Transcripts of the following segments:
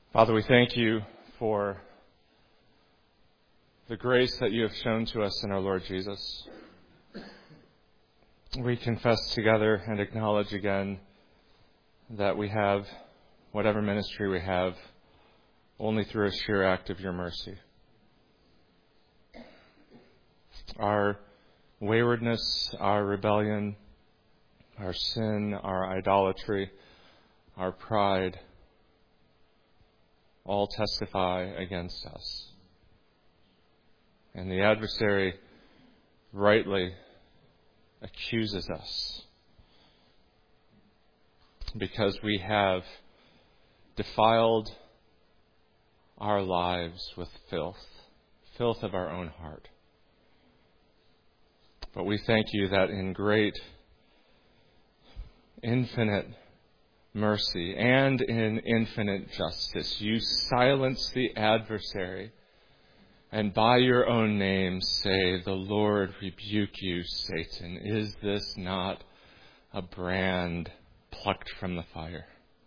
Father, we thank you for the grace that you have shown to us in our Lord Jesus. We confess together and acknowledge again that we have whatever ministry we have only through a sheer act of your mercy. Our waywardness, our rebellion, our sin, our idolatry, our pride, all testify against us. And the adversary rightly accuses us because we have defiled our lives with filth of our own heart. But we thank you that in great, infinite mercy and in infinite justice, you silence the adversary and by your own name say, "The Lord rebuke you, Satan. Is this not a brand plucked from the fire?"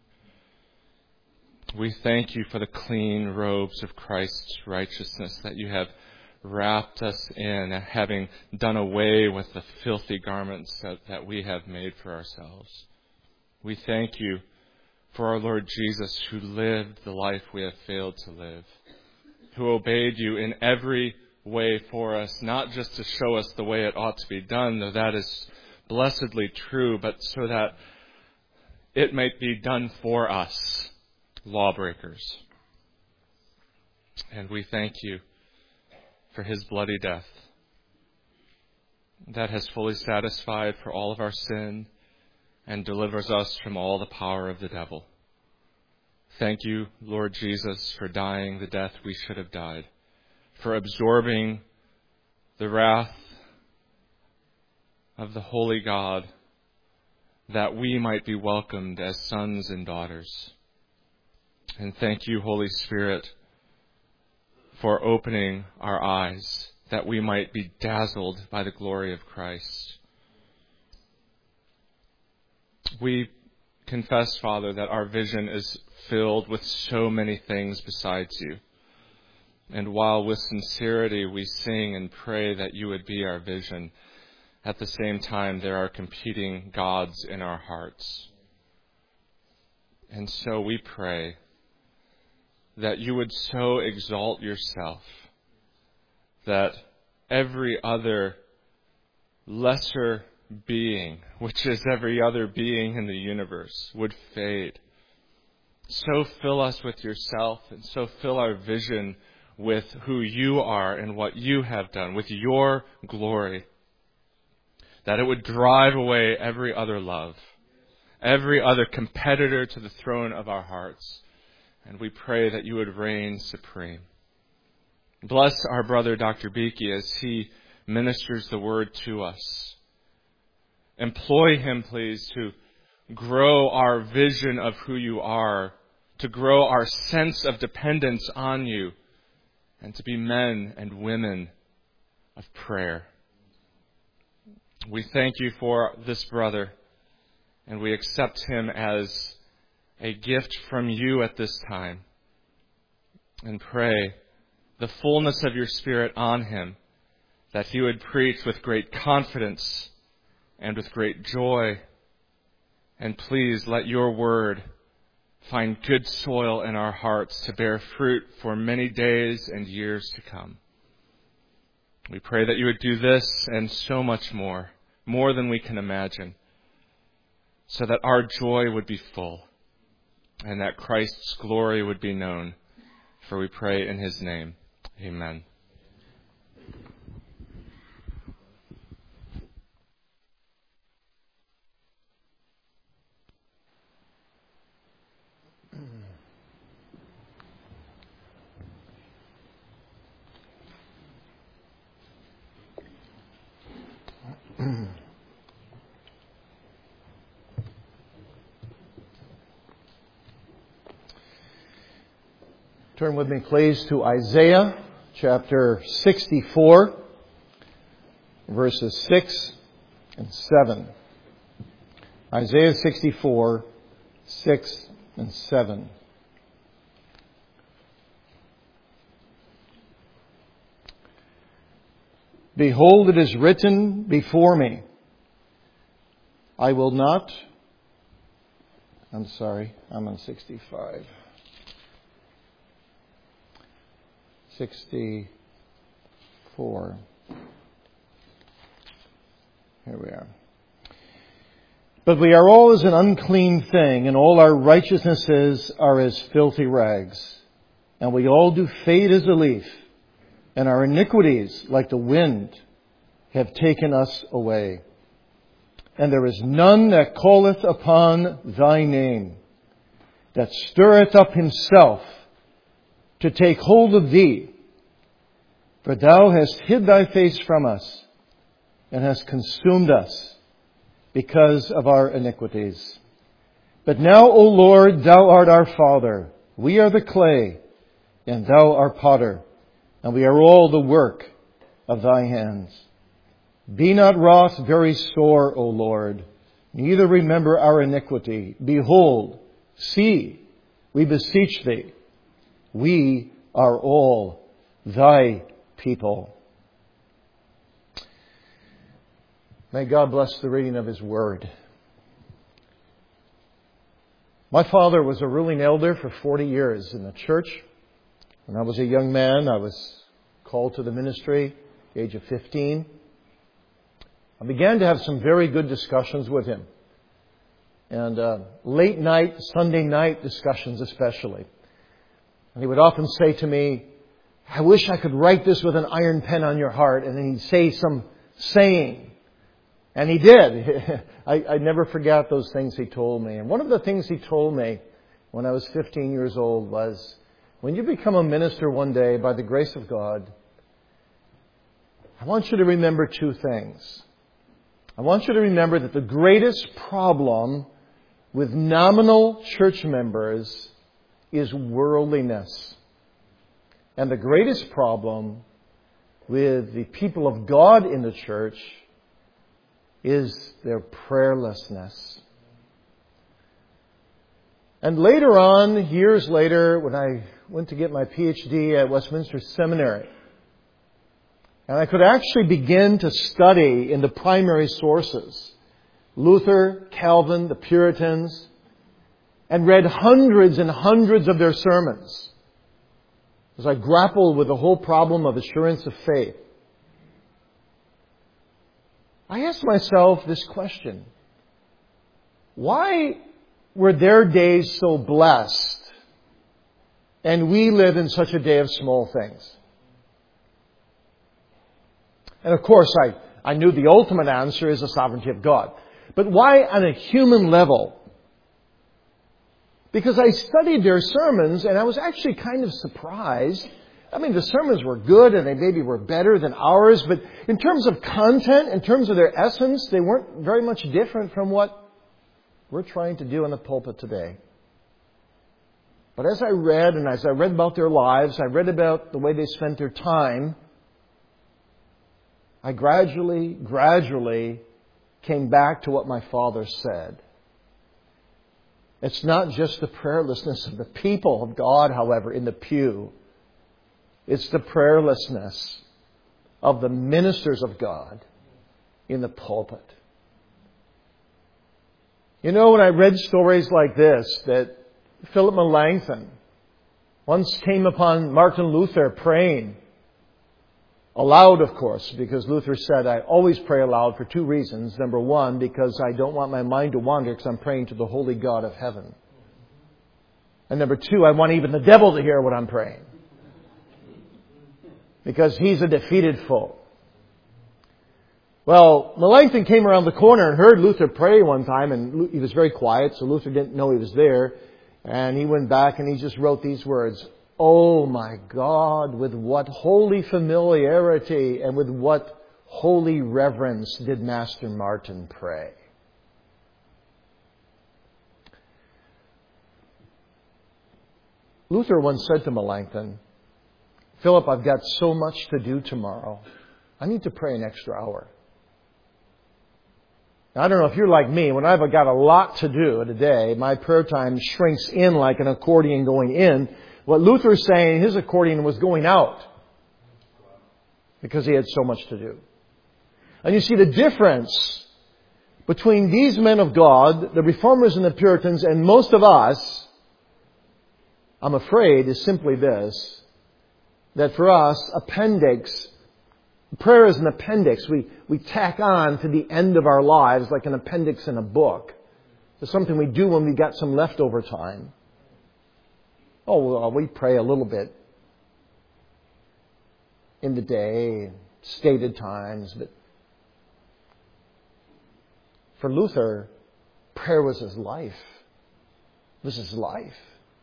We thank you for the clean robes of Christ's righteousness that you have wrapped us in, having done away with the filthy garments that we have made for ourselves. We thank you for our Lord Jesus, who lived the life we have failed to live, who obeyed you in every way for us, not just to show us the way it ought to be done, though that is blessedly true, but so that it might be done for us, lawbreakers. And we thank you for his bloody death that has fully satisfied for all of our sin and delivers us from all the power of the devil. Thank you, Lord Jesus, for dying the death we should have died, for absorbing the wrath of the holy God, that we might be welcomed as sons and daughters. And thank you, Holy Spirit, for opening our eyes, that we might be dazzled by the glory of Christ. We confess, Father, that our vision is filled with so many things besides you. And while with sincerity we sing and pray that you would be our vision, at the same time there are competing gods in our hearts. And so we pray that you would so exalt yourself that every other lesser being, which is every other being in the universe, would fade. So fill us with yourself, and so fill our vision with who you are and what you have done, with your glory, that it would drive away every other love, every other competitor to the throne of our hearts. And we pray that you would reign supreme. Bless our brother Dr. Beakey as he ministers the word to us. Employ him, please, to grow our vision of who you are, to grow our sense of dependence on you, and to be men and women of prayer. We thank you for this brother, and we accept him as a gift from you at this time, and pray the fullness of your Spirit on him, that he would preach with great confidence and with great joy. And please let your word find good soil in our hearts to bear fruit for many days and years to come. We pray that you would do this and so much more than we can imagine, so that our joy would be full and that Christ's glory would be known. For we pray in his name. Amen. Turn with me, please, to Isaiah chapter 64, verses 6 and 7. Isaiah 64, 6 and 7. Behold, it is written before me. I will not. I'm sorry, I'm on 65. 64. Here we are. But we are all as an unclean thing, and all our righteousnesses are as filthy rags. And we all do fade as a leaf, and our iniquities, like the wind, have taken us away. And there is none that calleth upon thy name, that stirreth up himself to take hold of thee. For thou hast hid thy face from us, and hast consumed us because of our iniquities. But now, O Lord, thou art our Father. We are the clay, and thou art potter, and we are all the work of thy hands. Be not wroth very sore, O Lord, neither remember our iniquity. Behold, see, we beseech thee, we are all thy people. May God bless the reading of His Word. My father was a ruling elder for 40 years in the church. When I was a young man, I was called to the ministry at the age of 15. I began to have some very good discussions with him. And late night, Sunday night discussions especially. And he would often say to me, I wish I could write this with an iron pen on your heart. And then he'd say some saying. And he did. I never forgot those things he told me. And one of the things he told me when I was 15 years old was, when you become a minister one day, by the grace of God, I want you to remember two things. I want you to remember that the greatest problem with nominal church members is worldliness. And the greatest problem with the people of God in the church is their prayerlessness. And later on, years later, when I went to get my PhD at Westminster Seminary, and I could actually begin to study in the primary sources, Luther, Calvin, the Puritans, and read hundreds and hundreds of their sermons as I grappled with the whole problem of assurance of faith. I asked myself this question: why were their days so blessed and we live in such a day of small things? And of course, I knew the ultimate answer is the sovereignty of God. But why on a human level? Because I studied their sermons and I was actually kind of surprised. I mean, the sermons were good and they maybe were better than ours, but in terms of content, in terms of their essence, they weren't very much different from what we're trying to do in the pulpit today. But as I read about their lives, I read about the way they spent their time, I gradually came back to what my father said. It's not just the prayerlessness of the people of God, however, in the pew. It's the prayerlessness of the ministers of God in the pulpit. You know, when I read stories like this, that Philip Melanchthon once came upon Martin Luther praying aloud, of course, because Luther said, I always pray aloud for two reasons. Number one, because I don't want my mind to wander because I'm praying to the holy God of heaven. And number two, I want even the devil to hear what I'm praying, because he's a defeated foe. Well, Melanchthon came around the corner and heard Luther pray one time, and he was very quiet, so Luther didn't know he was there. And he went back and he just wrote these words: Oh my God, with what holy familiarity and with what holy reverence did Master Martin pray. Luther once said to Melanchthon, Philip, I've got so much to do tomorrow. I need to pray an extra hour. Now, I don't know if you're like me. When I've got a lot to do in a day, my prayer time shrinks in like an accordion going in. What Luther's saying, his accordion was going out because he had so much to do. And you see the difference between these men of God, the Reformers and the Puritans, and most of us, I'm afraid, is simply this, that for us, prayer is an appendix we tack on to the end of our lives like an appendix in a book. It's something we do when we got some leftover time. Oh, well, we pray a little bit in the day, stated times, but for Luther, prayer was his life. It was his life.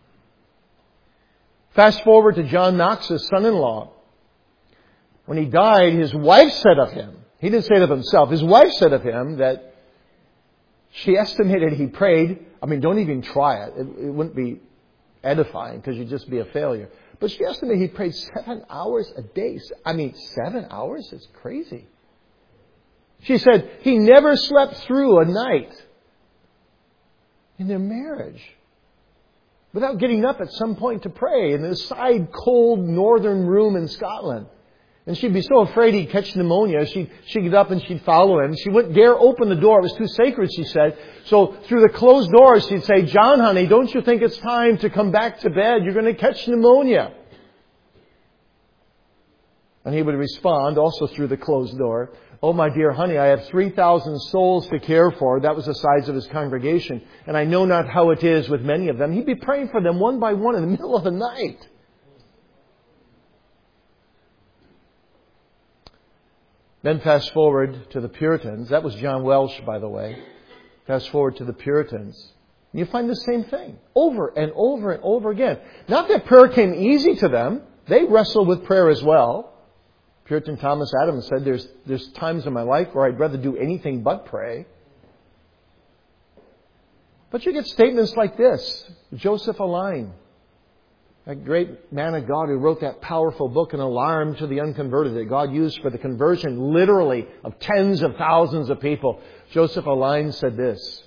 Fast forward to John Knox's son-in-law. When he died, his wife said of him, he didn't say it of himself, his wife said of him that she estimated he prayed, don't even try it. It wouldn't be edifying because you'd just be a failure. But she estimated he prayed 7 hours a day. 7 hours? It's crazy. She said he never slept through a night in their marriage without getting up at some point to pray in this side cold northern room in Scotland. And she'd be so afraid he'd catch pneumonia, she'd get up and she'd follow him. She wouldn't dare open the door. It was too sacred, she said. So through the closed doors, she'd say, "John, honey, don't you think it's time to come back to bed? You're going to catch pneumonia." And he would respond, also through the closed door, "Oh, my dear honey, I have 3,000 souls to care for." That was the size of his congregation. "And I know not how it is with many of them." He'd be praying for them one by one in the middle of the night. Then fast forward to the Puritans. That was John Welsh, by the way. Fast forward to the Puritans. And you find the same thing over and over and over again. Not that prayer came easy to them. They wrestled with prayer as well. Puritan Thomas Adams said, there's times in my life where I'd rather do anything but pray. But you get statements like this. Joseph Alleine, that great man of God who wrote that powerful book, An Alarm to the Unconverted, that God used for the conversion, literally, of tens of thousands of people. Joseph Alleine said this: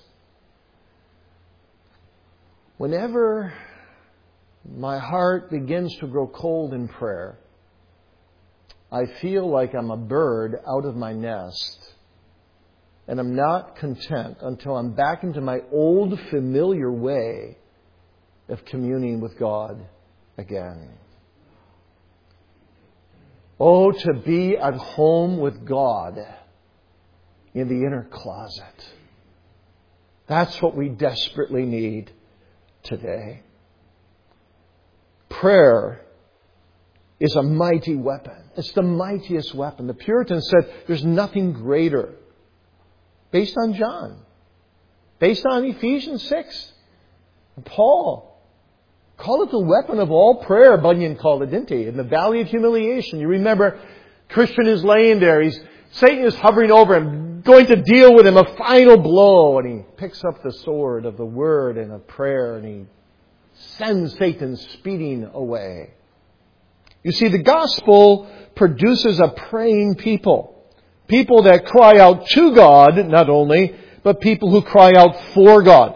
"Whenever my heart begins to grow cold in prayer, I feel like I'm a bird out of my nest, and I'm not content until I'm back into my old familiar way of communing with God again." Oh, to be at home with God in the inner closet. That's what we desperately need today. Prayer is a mighty weapon. It's the mightiest weapon. The Puritans said there's nothing greater. Based on John. Based on Ephesians 6. And Paul. Call it the weapon of all prayer, Bunyan called it, didn't he? In the Valley of Humiliation. You remember, Christian is laying there. Satan is hovering over him, going to deal with him a final blow. And he picks up the sword of the word and of prayer, and he sends Satan speeding away. You see, the gospel produces a praying people. People that cry out to God, not only, but people who cry out for God.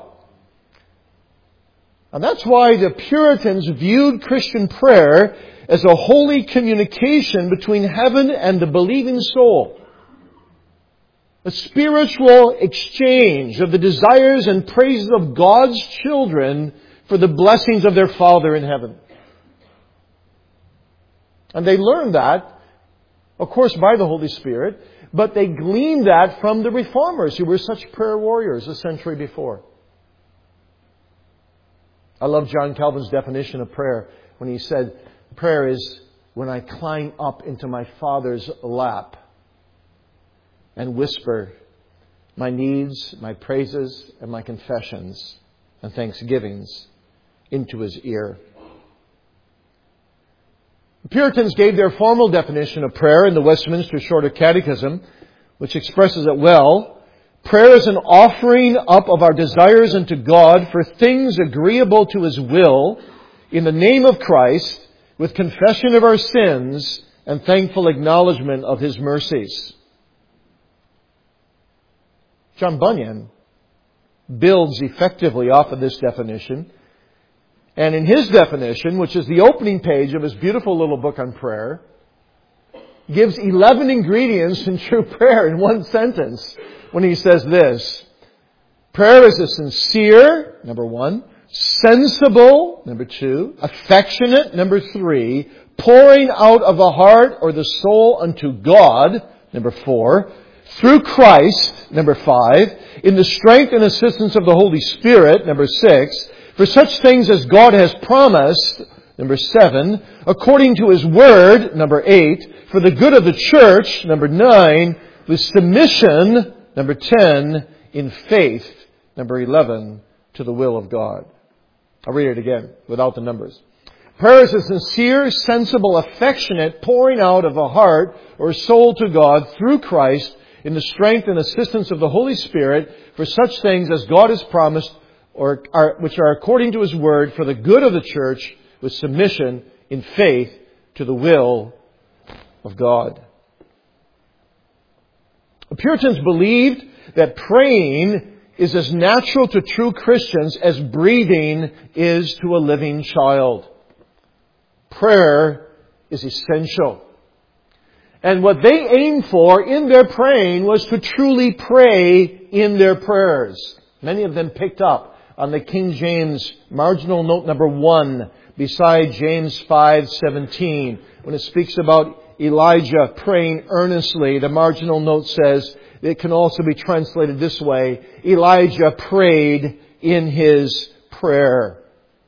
And that's why the Puritans viewed Christian prayer as a holy communication between heaven and the believing soul. A spiritual exchange of the desires and praises of God's children for the blessings of their Father in heaven. And they learned that, of course, by the Holy Spirit, but they gleaned that from the Reformers who were such prayer warriors a century before. I love John Calvin's definition of prayer when he said, prayer is when I climb up into my Father's lap and whisper my needs, my praises, and my confessions and thanksgivings into His ear. The Puritans gave their formal definition of prayer in the Westminster Shorter Catechism, which expresses it well. Prayer is an offering up of our desires unto God for things agreeable to His will in the name of Christ, with confession of our sins and thankful acknowledgement of His mercies. John Bunyan builds effectively off of this definition. And in his definition, which is the opening page of his beautiful little book on prayer, gives 11 ingredients in true prayer in one sentence when he says this. Prayer is a sincere, number 1, sensible, number 2, affectionate, number 3, pouring out of the heart or the soul unto God, number 4, through Christ, number 5, in the strength and assistance of the Holy Spirit, number 6, for such things as God has promised, number 7, according to His Word, number 8, for the good of the church, number 9, with submission, number 10, in faith, number 11, to the will of God. I'll read it again without the numbers. Prayer is a sincere, sensible, affectionate pouring out of a heart or soul to God through Christ in the strength and assistance of the Holy Spirit for such things as God has promised which are according to His Word for the good of the church with submission in faith to the will of God. The Puritans believed that praying is as natural to true Christians as breathing is to a living child. Prayer is essential. And what they aimed for in their praying was to truly pray in their prayers. Many of them picked up on the King James marginal note number 1 beside James 5:17. When it speaks about Elijah praying earnestly, the marginal note says, it can also be translated this way, Elijah prayed in his prayer.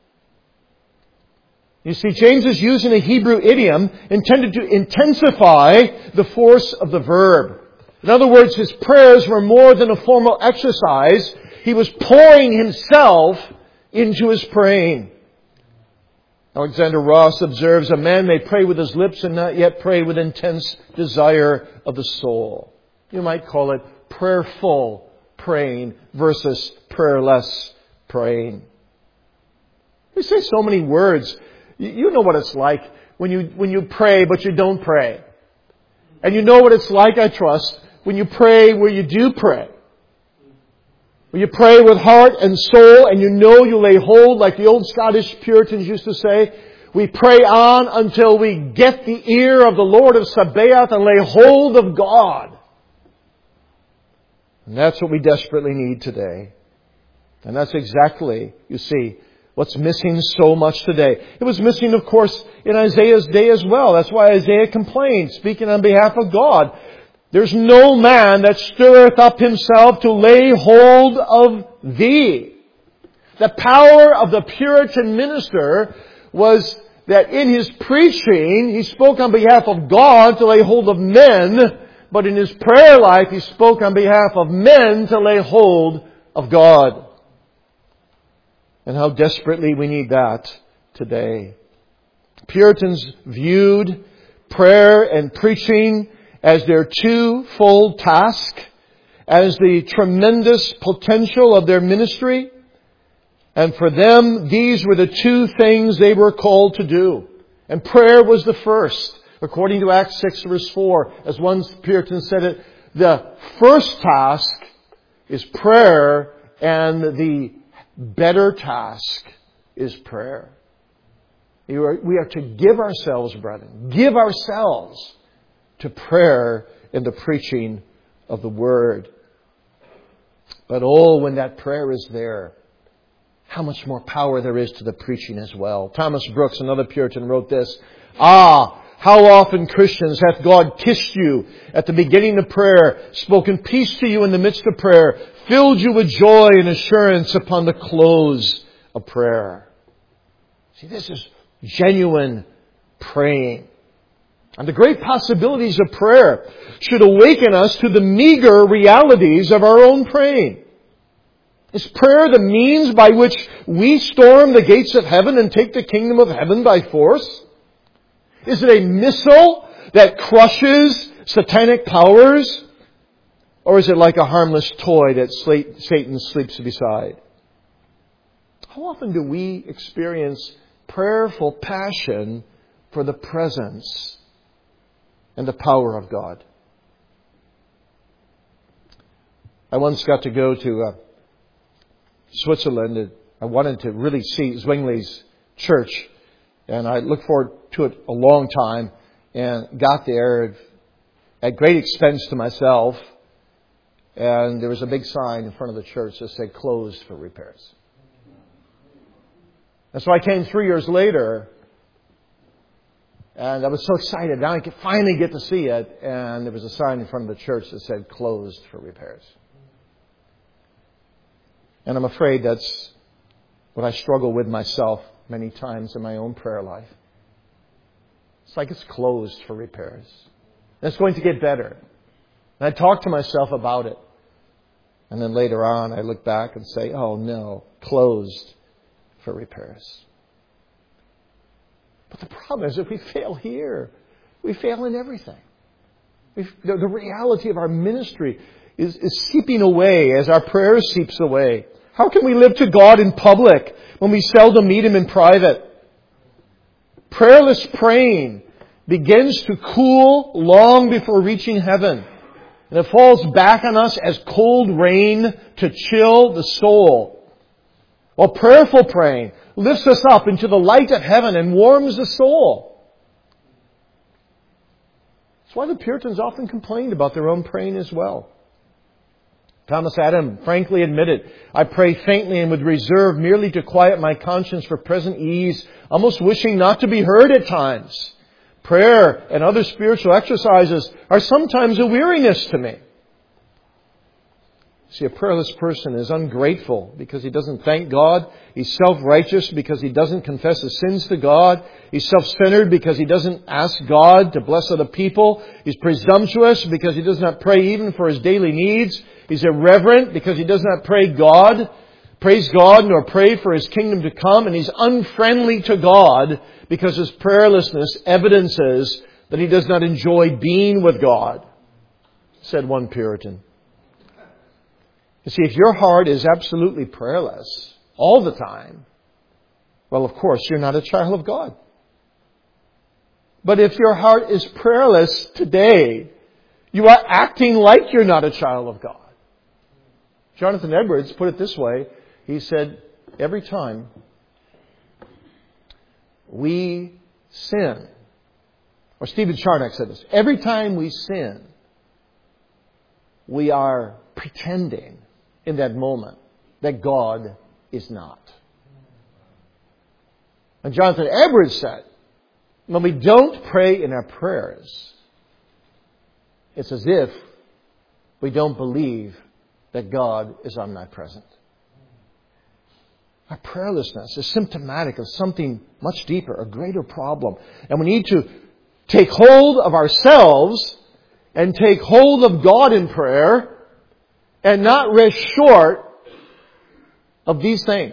You see, James is using a Hebrew idiom intended to intensify the force of the verb. In other words, his prayers were more than a formal exercise. He was pouring himself into his praying. Alexander Ross observes, a man may pray with his lips and not yet pray with intense desire of the soul. You might call it prayerful praying versus prayerless praying. We say so many words. You know what it's like when you pray but you don't pray. And you know what it's like, I trust, when you pray where you do pray. When you pray with heart and soul and you know you lay hold, like the old Scottish Puritans used to say, we pray on until we get the ear of the Lord of Sabaoth and lay hold of God. And that's what we desperately need today. And that's exactly, you see, what's missing so much today. It was missing, of course, in Isaiah's day as well. That's why Isaiah complained, speaking on behalf of God. There's no man that stirreth up himself to lay hold of thee. The power of the Puritan minister was that in his preaching, he spoke on behalf of God to lay hold of men, but in his prayer life, he spoke on behalf of men to lay hold of God. And how desperately we need that today. Puritans viewed prayer and preaching as their twofold task, as the tremendous potential of their ministry. And for them, these were the two things they were called to do. And prayer was the first. According to Acts 6 verse 4, as one Puritan said it, the first task is prayer and the better task is prayer. We are to give ourselves, brethren, give ourselves to prayer and the preaching of the Word. But when that prayer is there, how much more power there is to the preaching as well. Thomas Brooks, another Puritan, wrote this, how often, Christians, hath God kissed you at the beginning of prayer, spoken peace to you in the midst of prayer, filled you with joy and assurance upon the close of prayer. See, this is genuine praying. And the great possibilities of prayer should awaken us to the meager realities of our own praying. Is prayer the means by which we storm the gates of heaven and take the kingdom of heaven by force? Is it a missile that crushes satanic powers? Or is it like a harmless toy that Satan sleeps beside? How often do we experience prayerful passion for the presence and the power of God? I once got to go to Switzerland. I wanted to really see Zwingli's church. And I looked forward to it a long time and got there. at great expense to myself. And there was a big sign in front of the church that said closed for repairs. And so I came 3 years later, and I was so excited. Now I could finally get to see it. And there was a sign in front of the church that said closed for repairs. And I'm afraid that's what I struggle with myself many times in my own prayer life. It's like it's closed for repairs. And it's going to get better. And I talk to myself about it. And then later on, I look back and say, oh no, closed for repairs. But the problem is that we fail here. We fail in everything. The reality of our ministry is seeping away as our prayer seeps away. How can we live to God in public when we seldom meet Him in private? Prayerless praying begins to cool long before reaching heaven. And it falls back on us as cold rain to chill the soul. While prayerful praying lifts us up into the light of heaven and warms the soul. That's why the Puritans often complained about their own praying as well. Thomas Adam frankly admitted, I pray faintly and with reserve merely to quiet my conscience for present ease, almost wishing not to be heard at times. Prayer and other spiritual exercises are sometimes a weariness to me. See, a prayerless person is ungrateful because he doesn't thank God. He's self-righteous because he doesn't confess his sins to God. He's self-centered because he doesn't ask God to bless other people. He's presumptuous because he does not pray even for his daily needs. He's irreverent because he does not praise God, nor pray for His kingdom to come. And he's unfriendly to God because his prayerlessness evidences that he does not enjoy being with God, said one Puritan. You see, if your heart is absolutely prayerless all the time, well, of course, you're not a child of God. But if your heart is prayerless today, you are acting like you're not a child of God. Jonathan Edwards put it this way. He said, every time we sin, or Stephen Charnock said this, every time we sin, we are pretending in that moment that God is not. And Jonathan Edwards said, when we don't pray in our prayers, it's as if we don't believe that God is omnipresent. Our prayerlessness is symptomatic of something much deeper, a greater problem. And we need to take hold of ourselves and take hold of God in prayer and not rest short of these things.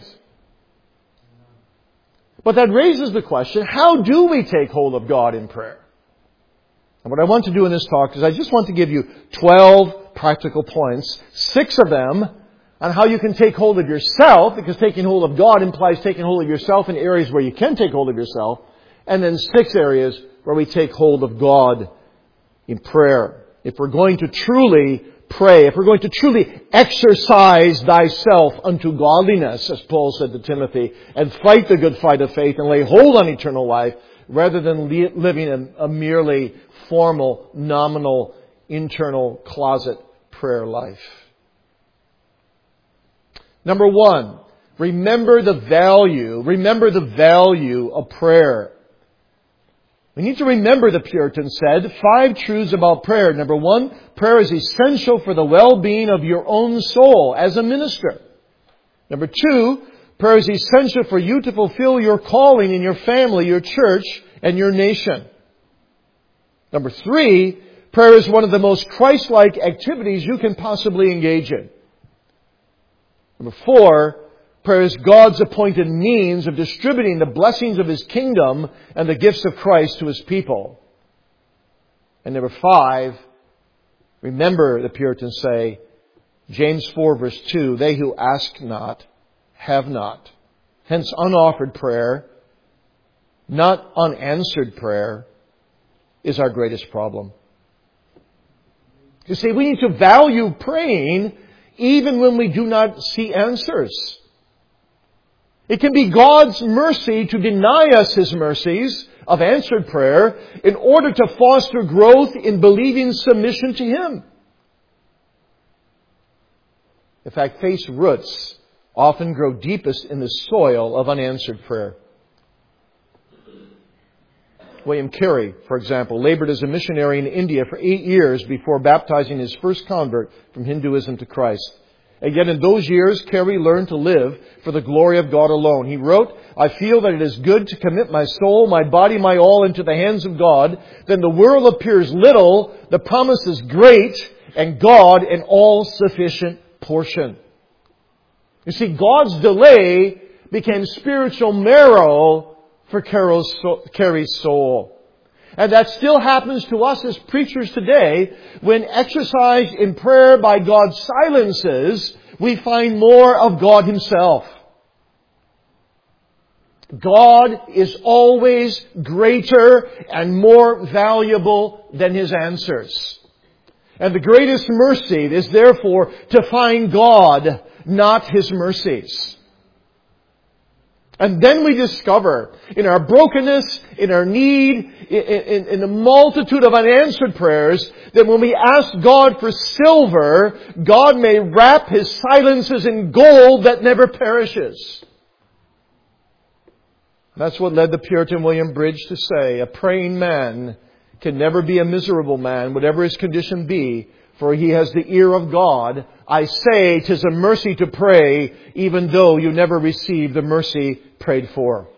But that raises the question, how do we take hold of God in prayer? And what I want to do in this talk is I just want to give you 12 practical points, 6 of them on how you can take hold of yourself, because taking hold of God implies taking hold of yourself in areas where you can take hold of yourself, and then 6 areas where we take hold of God in prayer. If we're going to truly pray, if we're going to truly exercise thyself unto godliness, as Paul said to Timothy, and fight the good fight of faith and lay hold on eternal life, rather than living a merely formal, nominal, internal closet prayer life. Number 1, remember the value of prayer. We need to remember, the Puritans said, 5 truths about prayer. Number 1, prayer is essential for the well-being of your own soul as a minister. Number 2, prayer is essential for you to fulfill your calling in your family, your church, and your nation. Number 3, prayer is one of the most Christ-like activities you can possibly engage in. Number 4, prayer is God's appointed means of distributing the blessings of His kingdom and the gifts of Christ to His people. And number 5, remember, the Puritans say, James 4 verse 2, they who ask not, have not. Hence unoffered prayer, not unanswered prayer, is our greatest problem. You see, we need to value praying even when we do not see answers. It can be God's mercy to deny us His mercies of answered prayer in order to foster growth in believing submission to Him. In fact, faith's roots often grow deepest in the soil of unanswered prayer. William Carey, for example, labored as a missionary in India for 8 years before baptizing his first convert from Hinduism to Christ. And yet in those years, Carey learned to live for the glory of God alone. He wrote, "I feel that it is good to commit my soul, my body, my all into the hands of God. Then the world appears little, the promise is great, and God an all-sufficient portion." You see, God's delay became spiritual marrow for Carey's soul. And that still happens to us as preachers today. When exercised in prayer by God's silences, we find more of God Himself. God is always greater and more valuable than His answers. And the greatest mercy is therefore to find God, not His mercies. And then we discover in our brokenness, in our need, in the multitude of unanswered prayers, that when we ask God for silver, God may wrap His silences in gold that never perishes. That's what led the Puritan William Bridge to say, "A praying man can never be a miserable man, whatever his condition be, for he has the ear of God. I say 'tis a mercy to pray, even though you never receive the mercy prayed for."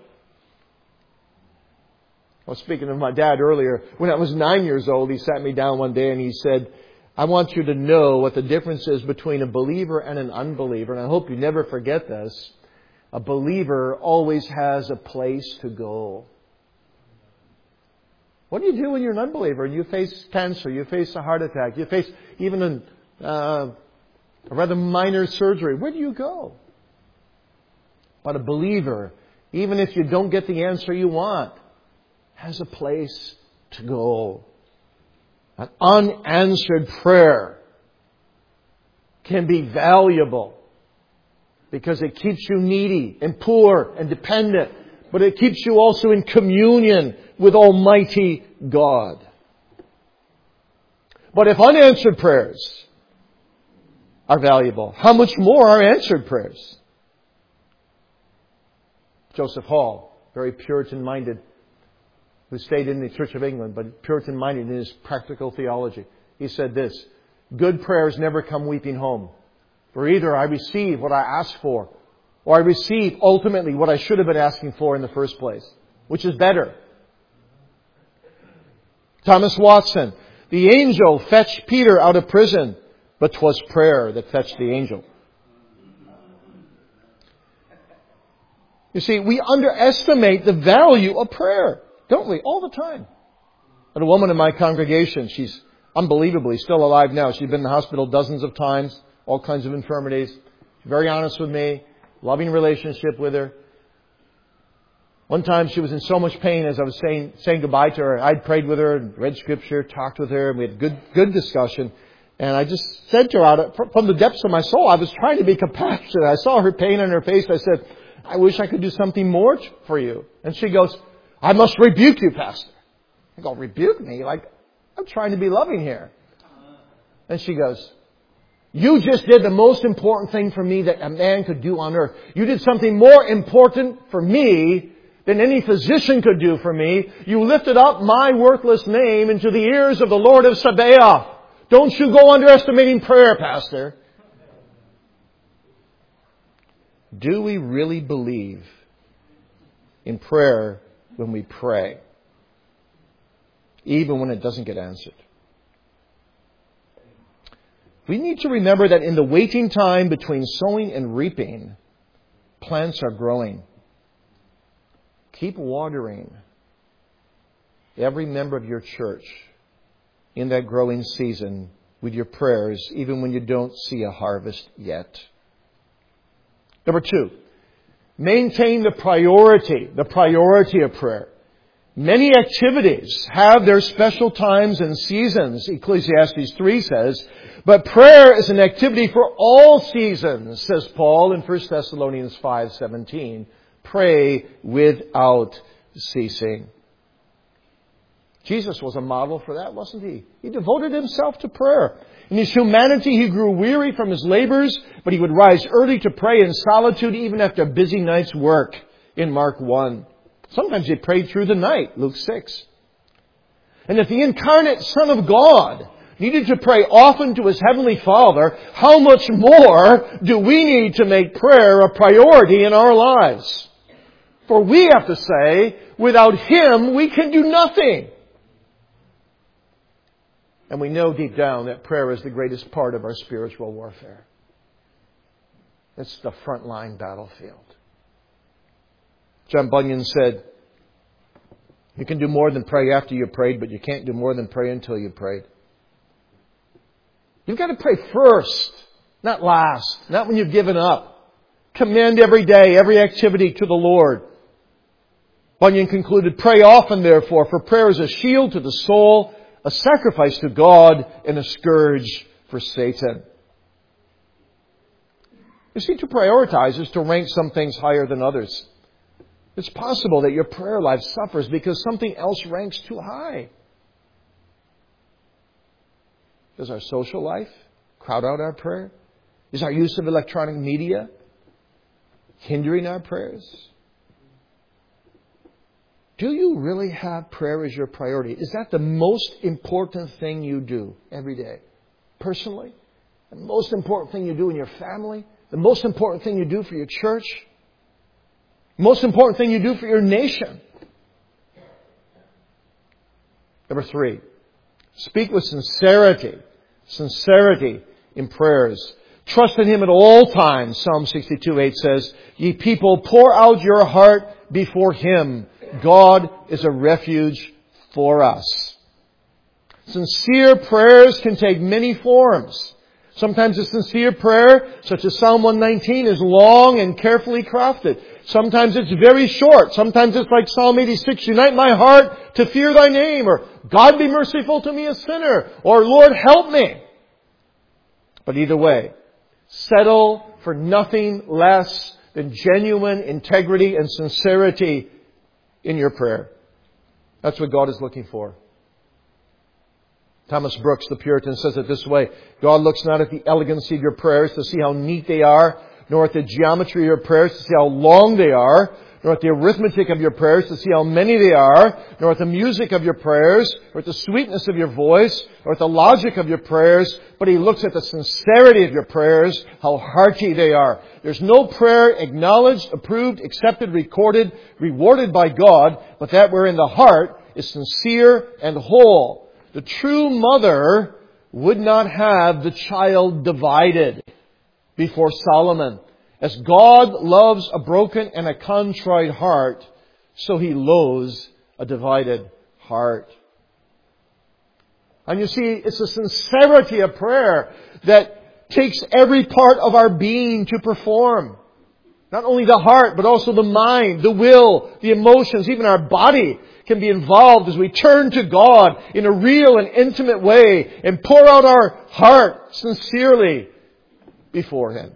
I was speaking of my dad earlier. When I was 9 years old, he sat me down one day and he said, "I want you to know what the difference is between a believer and an unbeliever. And I hope you never forget this. A believer always has a place to go." What do you do when you're an unbeliever and you face cancer, you face a heart attack, you face even a rather minor surgery? Where do you go? But a believer, even if you don't get the answer you want, has a place to go. An unanswered prayer can be valuable because it keeps you needy and poor and dependent, but it keeps you also in communion with Almighty God. But if unanswered prayers are valuable, how much more are answered prayers? Joseph Hall, very Puritan-minded, who stayed in the Church of England, but Puritan-minded in his practical theology. He said this, "Good prayers never come weeping home. For either I receive what I ask for, or I receive ultimately what I should have been asking for in the first place." Which is better? Thomas Watson, "The angel fetched Peter out of prison, but 'twas prayer that fetched the angel." You see, we underestimate the value of prayer, don't we? All the time. And a woman in my congregation, she's unbelievably still alive now. She's been in the hospital dozens of times, all kinds of infirmities. She's very honest with me, loving relationship with her. One time she was in so much pain as I was saying goodbye to her. I'd prayed with her, read Scripture, talked with her, and we had good discussion. And I just said to her, from the depths of my soul, I was trying to be compassionate. I saw her pain on her face. I said, "I wish I could do something more for you." And she goes, "I must rebuke you, Pastor." I go, "Rebuke me? Like, I'm trying to be loving here." And she goes, "You just did the most important thing for me that a man could do on earth. You did something more important for me than any physician could do for me. You lifted up my worthless name into the ears of the Lord of Sabaoth. Don't you go underestimating prayer, Pastor." Do we really believe in prayer when we pray, even when it doesn't get answered? We need to remember that in the waiting time between sowing and reaping, plants are growing. Keep watering every member of your church in that growing season with your prayers, even when you don't see a harvest yet. Number 2, maintain the priority of prayer. Many activities have their special times and seasons, Ecclesiastes 3 says, but prayer is an activity for all seasons, says Paul in 1 Thessalonians 5:17. Pray without ceasing. Jesus was a model for that, wasn't he? He devoted himself to prayer. In his humanity, he grew weary from his labors, but he would rise early to pray in solitude even after a busy night's work in Mark 1. Sometimes he prayed through the night, Luke 6. And if the incarnate Son of God needed to pray often to his Heavenly Father, how much more do we need to make prayer a priority in our lives? For we have to say, without Him, we can do nothing. And we know deep down that prayer is the greatest part of our spiritual warfare. It's the frontline battlefield. John Bunyan said, you can do more than pray after you prayed, but you can't do more than pray until you prayed. You've got to pray first, not last, not when you've given up. Commend every day, every activity to the Lord. Bunyan concluded, pray often, therefore, for prayer is a shield to the soul, a sacrifice to God, and a scourge for Satan. You see, to prioritize is to rank some things higher than others. It's possible that your prayer life suffers because something else ranks too high. Does our social life crowd out our prayer? Is our use of electronic media hindering our prayers? Do you really have prayer as your priority? Is that the most important thing you do every day? Personally? The most important thing you do in your family? The most important thing you do for your church? The most important thing you do for your nation? Number 3, speak with sincerity. Sincerity in prayers. Trust in Him at all times. Psalm 62:8 says, ye people, pour out your heart before Him. God is a refuge for us. Sincere prayers can take many forms. Sometimes a sincere prayer, such as Psalm 119, is long and carefully crafted. Sometimes it's very short. Sometimes it's like Psalm 86, unite my heart to fear Thy name, or God be merciful to me a sinner, or Lord help me. But either way, settle for nothing less than genuine integrity and sincerity in your prayer. That's what God is looking for. Thomas Brooks, the Puritan, says it this way, God looks not at the elegancy of your prayers to see how neat they are, nor at the geometry of your prayers to see how long they are, nor at the arithmetic of your prayers to see how many they are, nor at the music of your prayers, or at the sweetness of your voice, or at the logic of your prayers, but He looks at the sincerity of your prayers, how hearty they are. There's no prayer acknowledged, approved, accepted, recorded, rewarded by God, but that wherein the heart is sincere and whole. The true mother would not have the child divided before Solomon. As God loves a broken and a contrite heart, so He loathes a divided heart. And you see, it's the sincerity of prayer that takes every part of our being to perform. Not only the heart, but also the mind, the will, the emotions, even our body can be involved as we turn to God in a real and intimate way and pour out our heart sincerely before Him.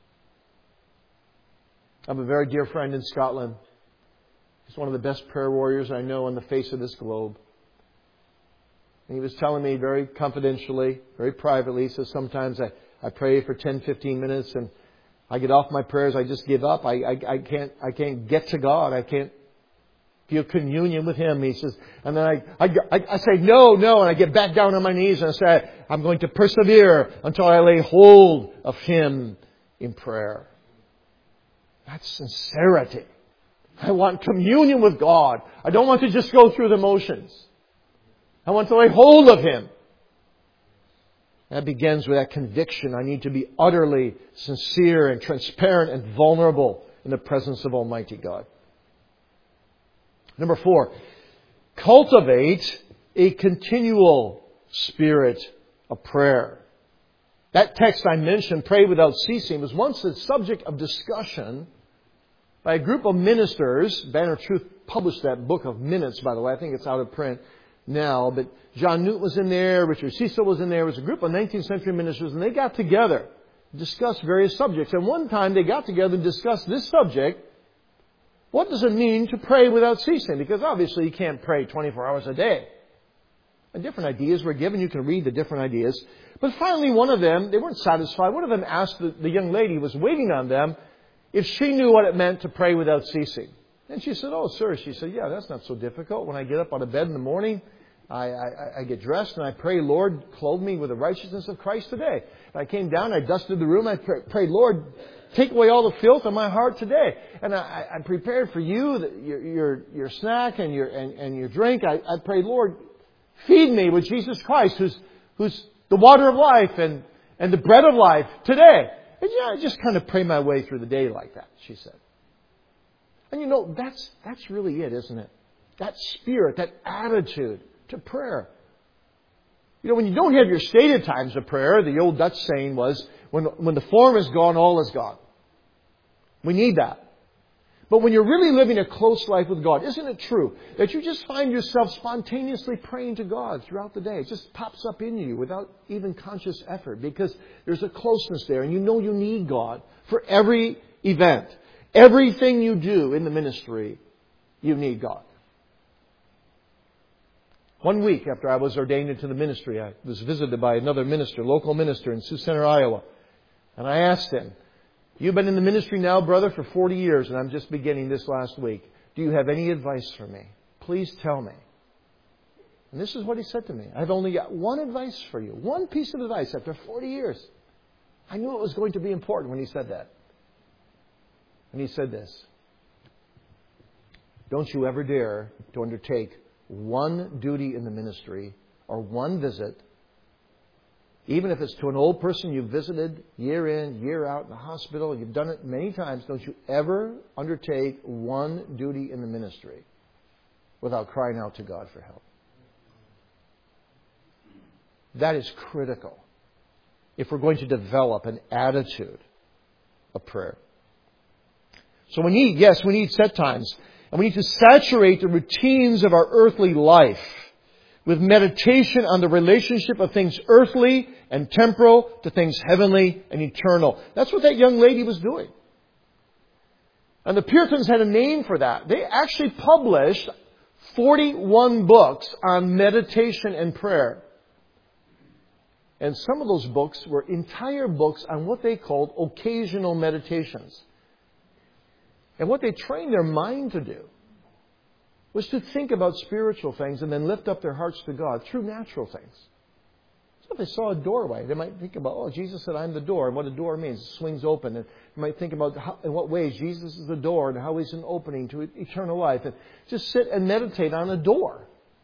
I have a very dear friend in Scotland. He's one of the best prayer warriors I know on the face of this globe. And he was telling me very confidentially, very privately, he says, sometimes I pray for 10, 15 minutes and I get off my prayers, I just give up. I can't get to God. I can't feel communion with Him. He says, and then I say, no, and I get back down on my knees and I say, I'm going to persevere until I lay hold of Him in prayer. That's sincerity. I want communion with God. I don't want to just go through the motions. I want to lay hold of Him. That begins with that conviction. I need to be utterly sincere and transparent and vulnerable in the presence of Almighty God. Number 4, cultivate a continual spirit of prayer. That text I mentioned, pray without ceasing, was once the subject of discussion by a group of ministers. Banner Truth published that book of minutes, by the way. I think it's out of print now. But John Newton was in there. Richard Cecil was in there. It was a group of 19th century ministers, and they got together to discuss various subjects. And one time they got together and discussed this subject. What does it mean to pray without ceasing? Because obviously you can't pray 24 hours a day. And different ideas were given. You can read the different ideas. But finally, one of them, they weren't satisfied. One of them asked the young lady who was waiting on them if she knew what it meant to pray without ceasing. And she said, "Oh, sir," she said, "yeah, that's not so difficult. When I get up out of bed in the morning, I get dressed and I pray, Lord, clothe me with the righteousness of Christ today. I came down, I dusted the room, I prayed, Lord, take away all the filth in my heart today. And I prepared for you your snack and your drink. I prayed, Lord, feed me with Jesus Christ, who's the water of life and the bread of life today." And I just kind of pray my way through the day like that, she said. And that's really it, isn't it? That spirit, that attitude to prayer. When you don't have your stated times of prayer, the old Dutch saying was, when the form is gone, all is gone. We need that. But when you're really living a close life with God, isn't it true that you just find yourself spontaneously praying to God throughout the day? It just pops up in you without even conscious effort because there's a closeness there and you know you need God for every event. Everything you do in the ministry, you need God. 1 week after I was ordained into the ministry, I was visited by another minister, local minister in Sioux Center, Iowa. And I asked him, "You've been in the ministry now, brother, for 40 years, and I'm just beginning this last week. Do you have any advice for me? Please tell me." And this is what he said to me. "I've only got one advice for you. One piece of advice after 40 years." I knew it was going to be important when he said that. And he said this: "Don't you ever dare to undertake one duty in the ministry or one visit, even if it's to an old person you've visited year in, year out in the hospital, you've done it many times, don't you ever undertake one duty in the ministry without crying out to God for help." That is critical if we're going to develop an attitude of prayer. So we need set times. And we need to saturate the routines of our earthly life with meditation on the relationship of things earthly and temporal to things heavenly and eternal. That's what that young lady was doing. And the Puritans had a name for that. They actually published 41 books on meditation and prayer. And some of those books were entire books on what they called occasional meditations. And what they trained their mind to do was to think about spiritual things and then lift up their hearts to God through natural things. So if they saw a doorway, they might think about, "Oh, Jesus said, I'm the door," and what a door means. It swings open. And you might think about in what ways Jesus is the door and how He's an opening to eternal life. And just sit and meditate on a door.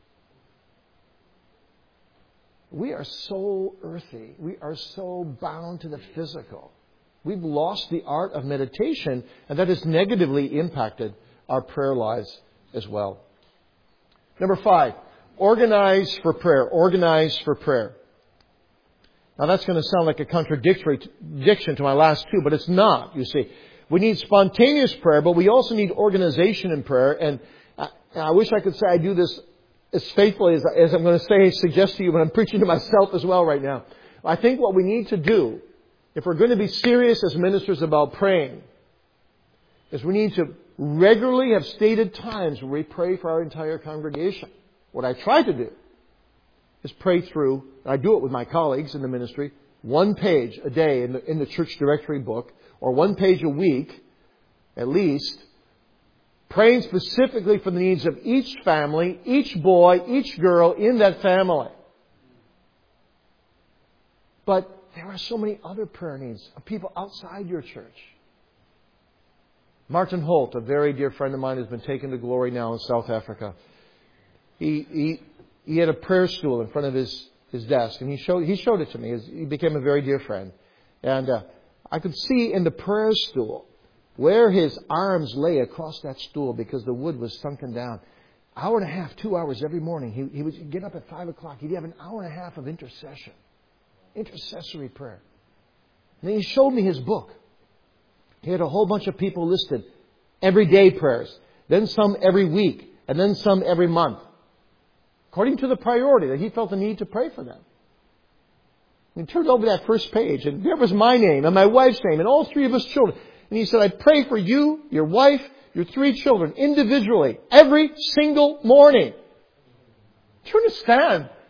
We are so earthy. We are so bound to the physical. We've lost the art of meditation, and that has negatively impacted our prayer lives as well. Number 5, organize for prayer. Organize for prayer. Now that's going to sound like a contradiction to my last 2, but it's not, you see. We need spontaneous prayer, but we also need organization in prayer. And I wish I could say I do this as faithfully as I'm going to suggest to you, but I'm preaching to myself as well right now. I think what we need to do, if we're going to be serious as ministers about praying, is we need to regularly have stated times where we pray for our entire congregation. What I try to do is pray through, and I do it with my colleagues in the ministry, 1 page a day in the church directory book, or 1 page a week, at least, praying specifically for the needs of each family, each boy, each girl in that family. But there are so many other prayer needs of people outside your church. Martin Holt, a very dear friend of mine, has been taken to glory now in South Africa. He had a prayer stool in front of his desk, and he showed it to me. He became a very dear friend. And I could see in the prayer stool where his arms lay across that stool because the wood was sunken down. 1.5 hours, 2 hours every morning. He would get up at 5 o'clock. He'd have 1.5 hours of intercession. Intercessory prayer. And then he showed me his book. He had a whole bunch of people listed. Everyday prayers. Then some every week. And then some every month. According to the priority that he felt the need to pray for them. And he turned over that first page. And there was my name and my wife's name and all 3 of us children. And he said, "I pray for you, your wife, your 3 children individually every single morning." Do you understand?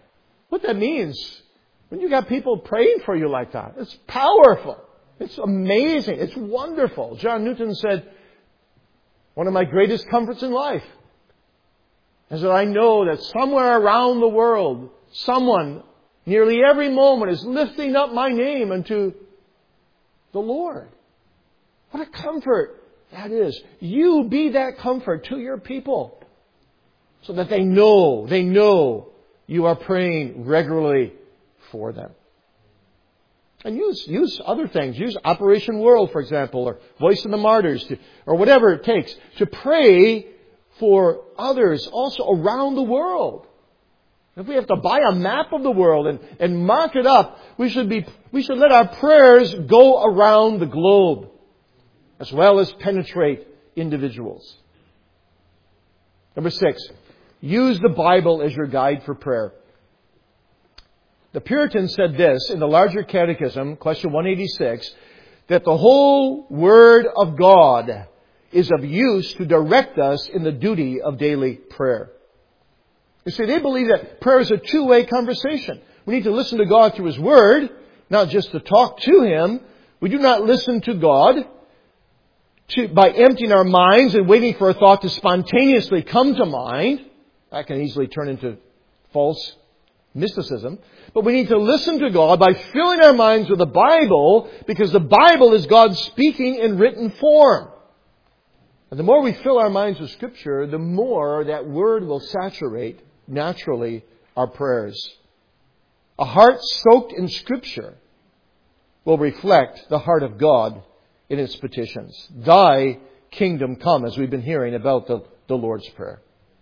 what that means, when you got people praying for you like that, it's powerful. It's amazing. It's wonderful. John Newton said, one of my greatest comforts in life is that I know that somewhere around the world, someone, nearly every moment, is lifting up my name unto the Lord. What a comfort that is. You be that comfort to your people so that they know you are praying regularly for them. And use other things. Use Operation World, for example, or Voice of the Martyrs, or whatever it takes to pray for others also around the world. If we have to buy a map of the world and mark it up, we should let our prayers go around the globe as well as penetrate individuals. Number 6, use the Bible as your guide for prayer. The Puritans said this in the Larger Catechism, question 186, that the whole Word of God is of use to direct us in the duty of daily prayer. You see, they believe that prayer is a two-way conversation. We need to listen to God through His Word, not just to talk to Him. We do not listen to God by emptying our minds and waiting for a thought to spontaneously come to mind. That can easily turn into false mysticism. But we need to listen to God by filling our minds with the Bible, because the Bible is God speaking in written form. And the more we fill our minds with Scripture, the more that Word will saturate, naturally, our prayers. A heart soaked in Scripture will reflect the heart of God in its petitions. Thy kingdom come, as we've been hearing about the Lord's Prayer.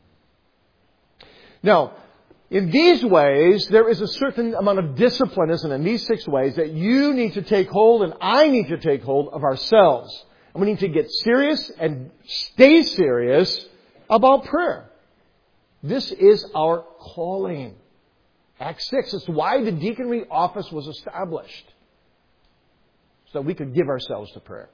Now, in these ways, there is a certain amount of discipline, isn't it? In these 6 ways that you need to take hold and I need to take hold of ourselves. And we need to get serious and stay serious about prayer. This is our calling. Acts 6 is why the deaconry office was established. So that we could give ourselves to prayer.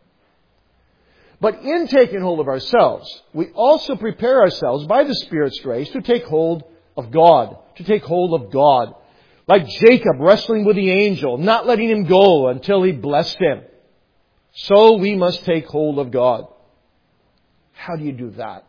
But in taking hold of ourselves, we also prepare ourselves by the Spirit's grace to take hold of God. To take hold of God. Like Jacob wrestling with the angel, not letting him go until he blessed him. So we must take hold of God. How do you do that?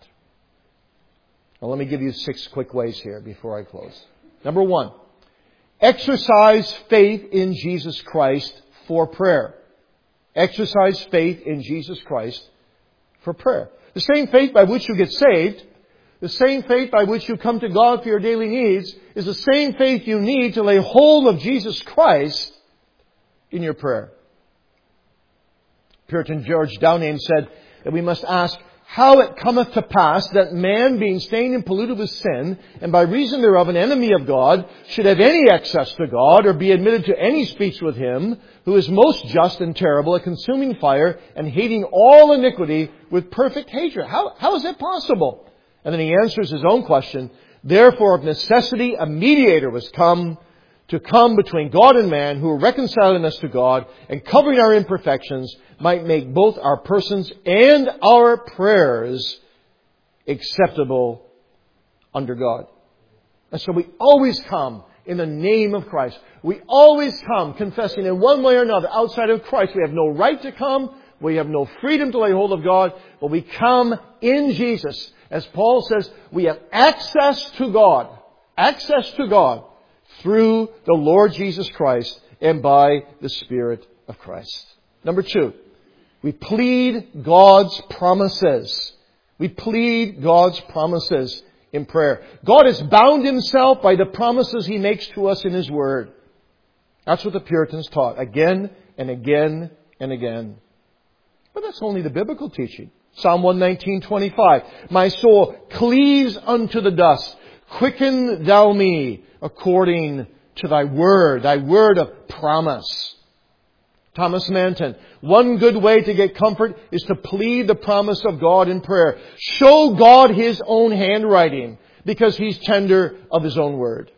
Well, let me give you 6 quick ways here before I close. Number 1, exercise faith in Jesus Christ for prayer. Exercise faith in Jesus Christ for prayer. The same faith by which you get saved, the same faith by which you come to God for your daily needs, is the same faith you need to lay hold of Jesus Christ in your prayer. Puritan George Downame said that we must ask how it cometh to pass that man, being stained and polluted with sin, and by reason thereof an enemy of God, should have any access to God, or be admitted to any speech with Him, who is most just and terrible, a consuming fire, and hating all iniquity with perfect hatred. How is that possible? And then he answers his own question. Therefore, of necessity, a mediator was come between God and man, who, reconciling us to God and covering our imperfections, might make both our persons and our prayers acceptable under God. And so we always come in the name of Christ. We always come confessing in one way or another. Outside of Christ, we have no right to come. We have no freedom to lay hold of God. But we come in Jesus. As Paul says, we have access to God. Access to God through the Lord Jesus Christ and by the Spirit of Christ. Number 2, we plead God's promises. We plead God's promises in prayer. God has bound Himself by the promises He makes to us in His Word. That's what the Puritans taught again and again and again. But that's only the biblical teaching. Psalm 119:25. My soul cleaves unto the dust. Quicken thou me according to thy word of promise. Thomas Manton. One good way to get comfort is to plead the promise of God in prayer. Show God His own handwriting because He's tender of His own word.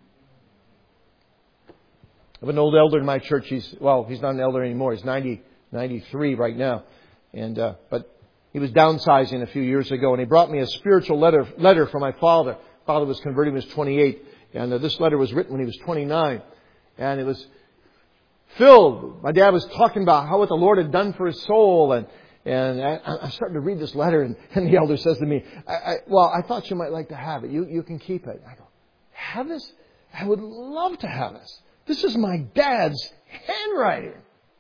I have an old elder in my church. He's not an elder anymore. He's 93 right now. But he was downsizing a few years ago, and he brought me a spiritual letter from my father. Father was converted when he was 28. And this letter was written when he was 29. And it was filled. My dad was talking about what the Lord had done for his soul. And I started to read this letter, and the elder says to me, I thought you might like to have it. You can keep it. I go, have this? I would love to have this. This is my dad's handwriting.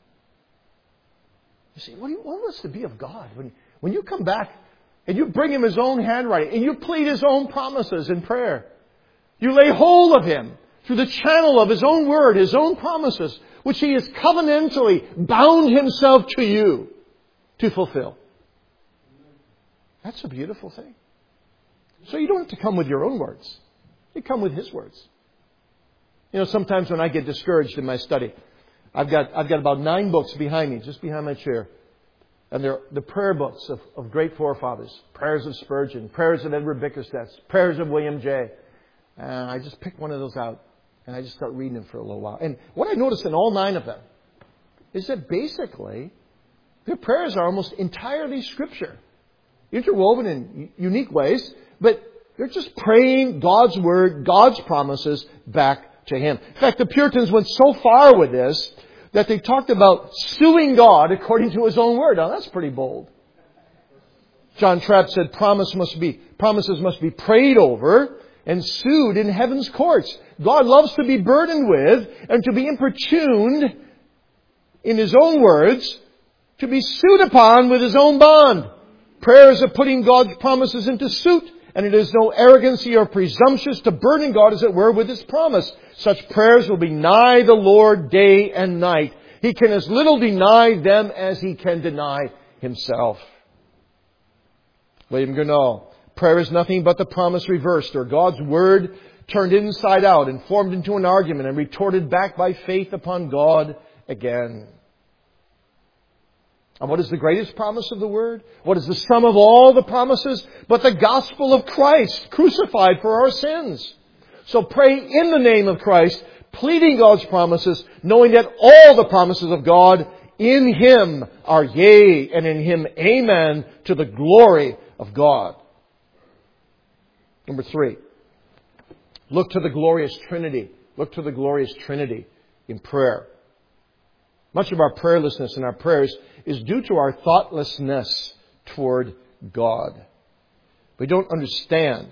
You see, what wants to be of God? When you come back and you bring Him His own handwriting and you plead His own promises in prayer, you lay hold of Him through the channel of His own word, His own promises, which He has covenantally bound Himself to you to fulfill. That's a beautiful thing. So you don't have to come with your own words. You come with His words. You know, sometimes when I get discouraged in my study, I've got about 9 books behind me, just behind my chair. And they're the prayer books of great forefathers. Prayers of Spurgeon, prayers of Edward Bickersteth, prayers of William J. And I just pick one of those out and I just start reading them for a little while. And what I noticed in all 9 of them is that basically their prayers are almost entirely Scripture. Interwoven in unique ways, but they're just praying God's Word, God's promises back to Him. In fact, the Puritans went so far with this that they talked about suing God according to His own Word. Now that's pretty bold. John Trapp said promises must be prayed over and sued in heaven's courts. God loves to be burdened with and to be importuned in His own words, to be sued upon with His own bond. Prayers are putting God's promises into suit, and it is no arrogancy or presumptuous to burden God, as it were, with His promise. Such prayers will be nigh the Lord day and night. He can as little deny them as He can deny Himself. William Gurnall, prayer is nothing but the promise reversed, or God's Word turned inside out and formed into an argument and retorted back by faith upon God again. And what is the greatest promise of the Word? What is the sum of all the promises? But the gospel of Christ, crucified for our sins. So pray in the name of Christ, pleading God's promises, knowing that all the promises of God in Him are yea, and in Him amen, to the glory of God. Number 3. Look to the glorious Trinity. Look to the glorious Trinity in prayer. Much of our prayerlessness in our prayers is due to our thoughtlessness toward God. We don't understand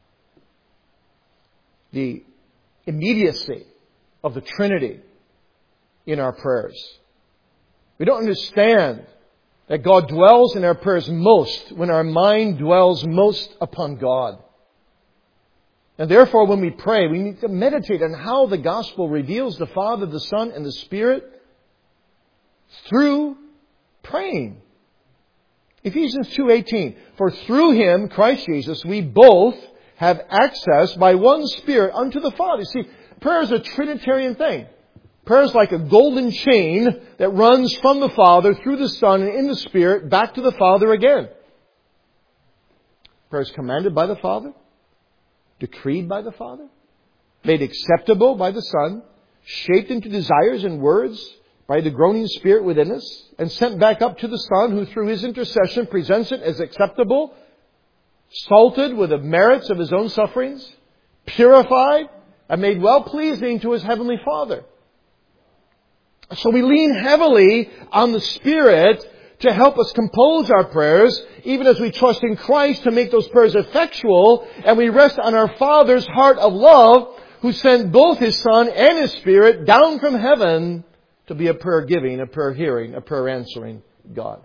the immediacy of the Trinity in our prayers. We don't understand that God dwells in our prayers most when our mind dwells most upon God. And therefore, when we pray, we need to meditate on how the gospel reveals the Father, the Son, and the Spirit through praying. Ephesians 2:18. For through Him, Christ Jesus, we both have access by one Spirit unto the Father. See, prayer is a Trinitarian thing. Prayer is like a golden chain that runs from the Father through the Son and in the Spirit back to the Father again. Prayer is commanded by the Father, decreed by the Father, made acceptable by the Son, shaped into desires and words by the groaning Spirit within us, and sent back up to the Son, who through His intercession presents it as acceptable, salted with the merits of His own sufferings, purified, and made well-pleasing to His Heavenly Father. So we lean heavily on the Spirit to help us compose our prayers, even as we trust in Christ to make those prayers effectual, and we rest on our Father's heart of love, who sent both His Son and His Spirit down from heaven to be a prayer-giving, a prayer-hearing, a prayer-answering God.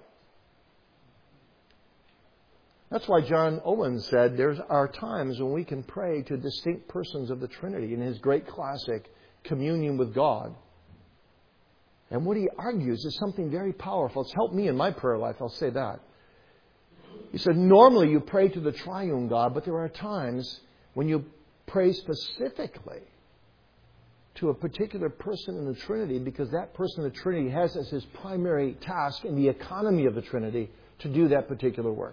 That's why John Owen said there are times when we can pray to distinct persons of the Trinity in his great classic, Communion with God. And what he argues is something very powerful. It's helped me in my prayer life, I'll say that. He said, normally you pray to the triune God, but there are times when you pray specifically to a particular person in the Trinity, because that person in the Trinity has as his primary task in the economy of the Trinity to do that particular work.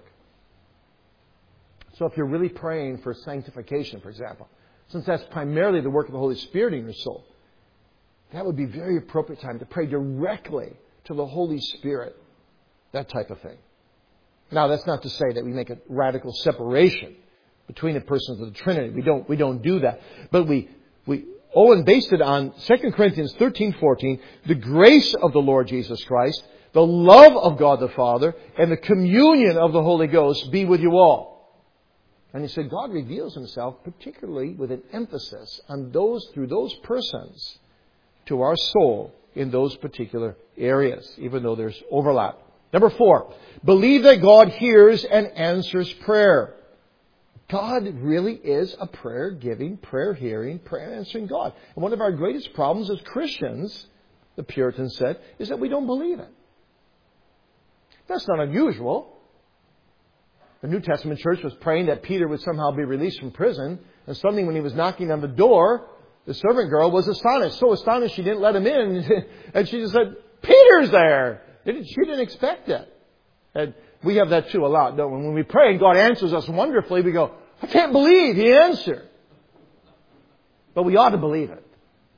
So if you're really praying for sanctification, for example, since that's primarily the work of the Holy Spirit in your soul, that would be a very appropriate time to pray directly to the Holy Spirit. That type of thing. Now, that's not to say that we make a radical separation between the persons of the Trinity. We don't do that. But we Owen based it on 2 Corinthians 13:14, the grace of the Lord Jesus Christ, the love of God the Father, and the communion of the Holy Ghost be with you all. And he said God reveals Himself particularly with an emphasis on through those persons to our soul in those particular areas, even though there's overlap. Number 4, believe that God hears and answers prayer. God really is a prayer-giving, prayer-hearing, prayer-answering God. And one of our greatest problems as Christians, the Puritans said, is that we don't believe it. That's not unusual. The New Testament church was praying that Peter would somehow be released from prison. And suddenly when he was knocking on the door, the servant girl was astonished. So astonished she didn't let him in. And she just said, Peter's there. She didn't expect it. And we have that too a lot, don't we? When we pray and God answers us wonderfully, we go, I can't believe He answered. But we ought to believe it.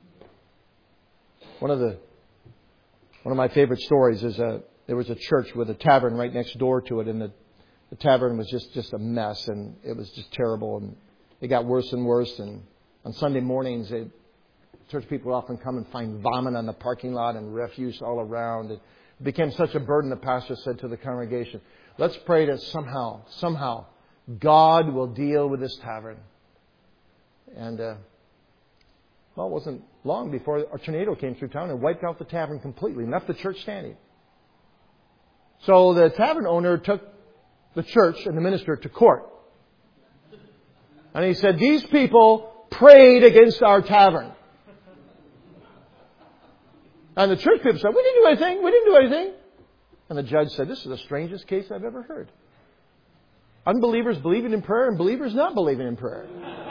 One of my favorite stories is there was a church with a tavern right next door to it, and the tavern was just a mess, and it was just terrible, and it got worse and worse. And on Sunday mornings, church people would often come and find vomit on the parking lot and refuse all around. It became such a burden, the pastor said to the congregation, let's pray that somehow, God will deal with this tavern. And, it wasn't long before a tornado came through town and wiped out the tavern completely and left the church standing. So the tavern owner took the church and the minister to court. And he said, these people prayed against our tavern. And the church people said, we didn't do anything. And the judge said, this is the strangest case I've ever heard. Unbelievers believing in prayer and believers not believing in prayer.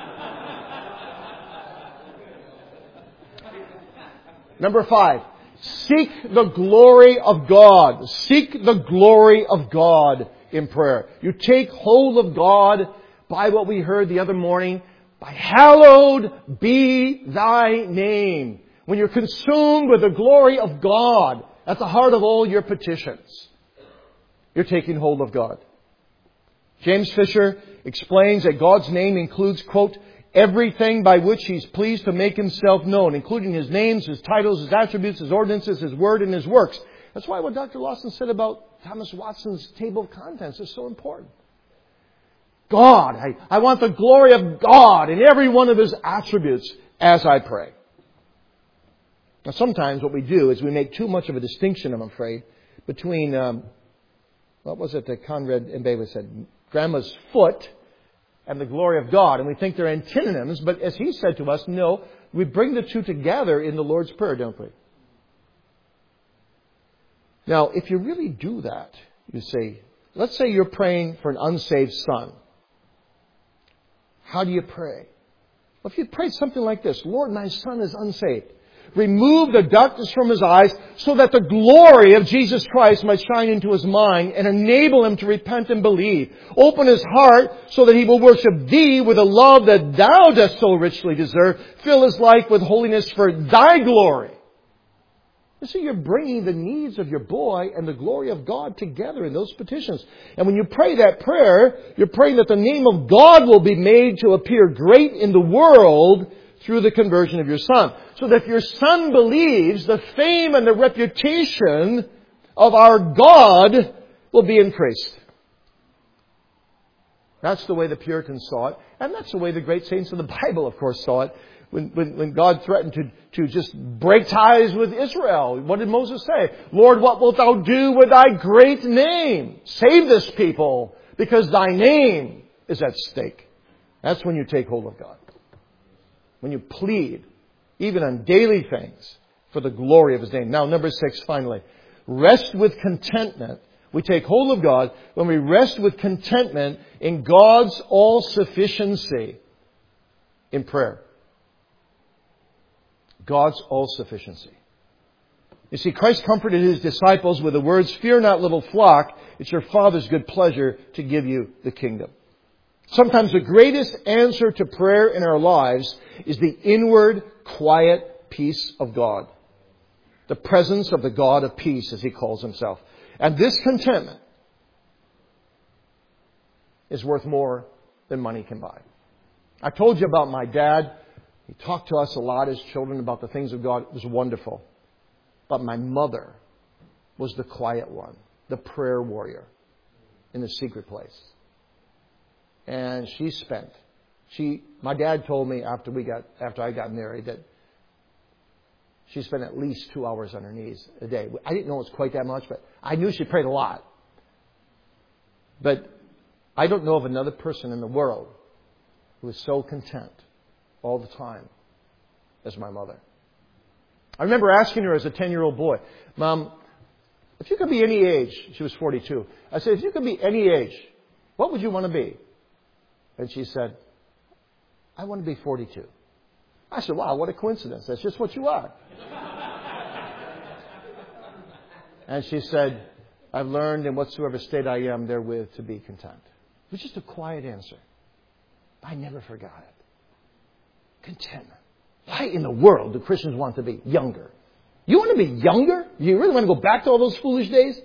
Number 5, seek the glory of God. Seek the glory of God in prayer. You take hold of God by what we heard the other morning, by hallowed be thy name. When you're consumed with the glory of God at the heart of all your petitions, you're taking hold of God. James Fisher explains that God's name includes, quote, everything by which He's pleased to make Himself known, including His names, His titles, His attributes, His ordinances, His word, and His works. That's why what Dr. Lawson said about Thomas Watson's table of contents is so important. God, I want the glory of God in every one of His attributes as I pray. Now, sometimes what we do is we make too much of a distinction, I'm afraid, between, what was it that Conrad and Bailey said? Grandma's foot and the glory of God. And we think they're antinomies, but as he said to us, no, we bring the two together in the Lord's Prayer, don't we? Now, if you really do that, you say, let's say you're praying for an unsaved son. How do you pray? Well, if you prayed something like this, Lord, my son is unsaved. Remove the darkness from his eyes so that the glory of Jesus Christ might shine into his mind and enable him to repent and believe. Open his heart so that he will worship Thee with a love that Thou dost so richly deserve. Fill his life with holiness for Thy glory. You see, you're bringing the needs of your boy and the glory of God together in those petitions. And when you pray that prayer, you're praying that the name of God will be made to appear great in the world through the conversion of your son. So that if your son believes, the fame and the reputation of our God will be increased. That's the way the Puritans saw it. And that's the way the great saints of the Bible, of course, saw it. When God threatened to just break ties with Israel, what did Moses say? Lord, what wilt Thou do with Thy great name? Save this people, because Thy name is at stake. That's when you take hold of God. When you plead, even on daily things, for the glory of His name. Now, number 6, finally. Rest with contentment. We take hold of God when we rest with contentment in God's all-sufficiency in prayer. God's all-sufficiency. You see, Christ comforted His disciples with the words, "Fear not, little flock, it's your Father's good pleasure to give you the kingdom." Sometimes the greatest answer to prayer in our lives is the inward, quiet peace of God. The presence of the God of peace, as He calls Himself. And this contentment is worth more than money can buy. I told you about my dad. He talked to us a lot as children about the things of God. It was wonderful. But my mother was the quiet one, the prayer warrior in the secret place. And my dad told me after I got married that she spent at least 2 hours on her knees a day. I didn't know it was quite that much, but I knew she prayed a lot. But I don't know of another person in the world who is so content all the time as my mother. I remember asking her as a 10-year-old boy, Mom, if you could be any age, she was 42. I said, if you could be any age, what would you want to be? And she said, I want to be 42. I said, wow, what a coincidence. That's just what you are. And she said, I've learned in whatsoever state I am therewith to be content. It was just a quiet answer. I never forgot it. Contentment. Why in the world do Christians want to be younger? You want to be younger? You really want to go back to all those foolish days?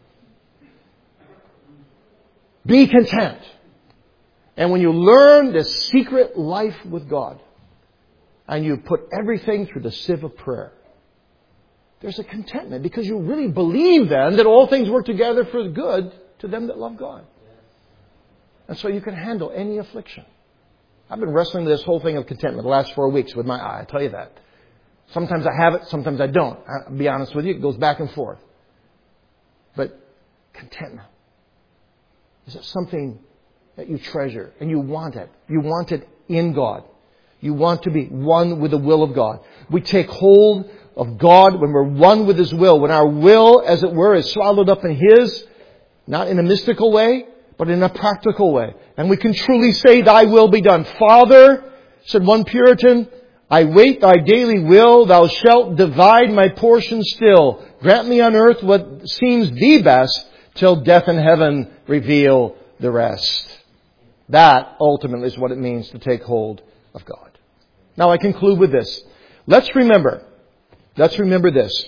Be content. And when you learn the secret life with God, and you put everything through the sieve of prayer, there's a contentment because you really believe then that all things work together for good to them that love God. And so you can handle any affliction. I've been wrestling with this whole thing of contentment the last 4 weeks with my eye. I tell you that. Sometimes I have it, sometimes I don't. I'll be honest with you, it goes back and forth. But contentment. Is it something that you treasure and you want it? You want it in God. You want to be one with the will of God. We take hold of God when we're one with His will. When our will, as it were, is swallowed up in His, not in a mystical way, but in a practical way. And we can truly say, Thy will be done. Father, said one Puritan, I wait Thy daily will. Thou shalt divide my portion still. Grant me on earth what seems Thee best, till death and heaven reveal the rest. That ultimately is what it means to take hold of God. Now I conclude with this. Let's remember this.